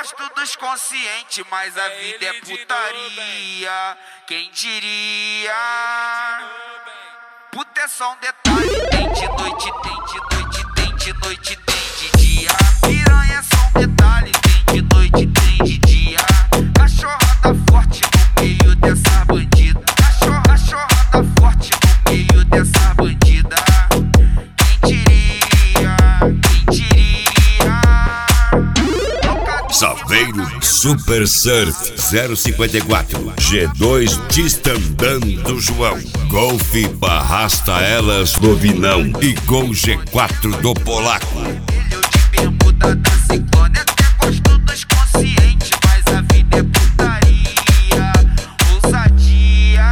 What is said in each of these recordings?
gosto dos conscientes, mas a vida é putaria. Quem diria? Puta é só um detalhe. Tem de noite, tem de noite, tem de noite, tem de dia. Piranha é só um detalhe. Tem de noite, tem de dia. Cachorrada forte no meio dessa bandida. Cachorrada forte no meio dessa bandida. Quem diria? Quem diria? Saveiro Super Surf 054 G2 Distandando João Golfe Barrasta Elas do Vinão e Gol G4 do Polaco. Eu de bermuda da Ciclone, até gosto dos conscientes, mas a vida é putaria, ousadia.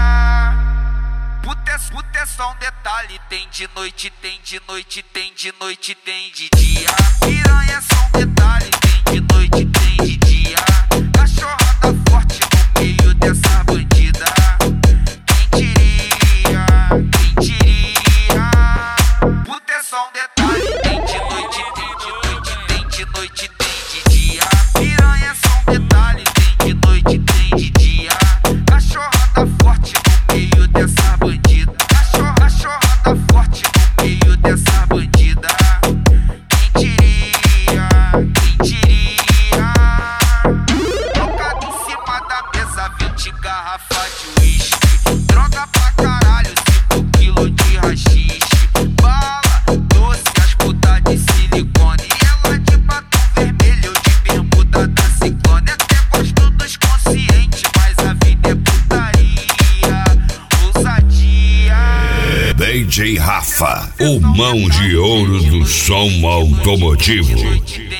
Puta é só um detalhe. Tem de noite, tem de noite, tem de noite, tem de dia. Piranha é só um detalhe. Tem de noite, tem de dia. Cachorrada forte no meio dessa bandida. Quem diria? Quem diria? Puta é só um detalhe. Tem de noite, tem de noite, tem de noite, tem de dia. Piranha é só um detalhe. Tem de noite, tem de dia. Cachorrada forte no meio dessa bandida. Cachorrada forte no meio dessa bandida. Quem diria? Quem diria? Colocado em cima da mesa 20 garrafas de uísque. Droga pra caralho, 5 quilos de rachixe. Bala, doce, as putas de silicone. Ela de batom vermelho, eu de bermuda da Ciclone. Até gosto dos conscientes, mas a vida é putaria, ousadia. DJ Rafa, o mão de ouro do som automotivo.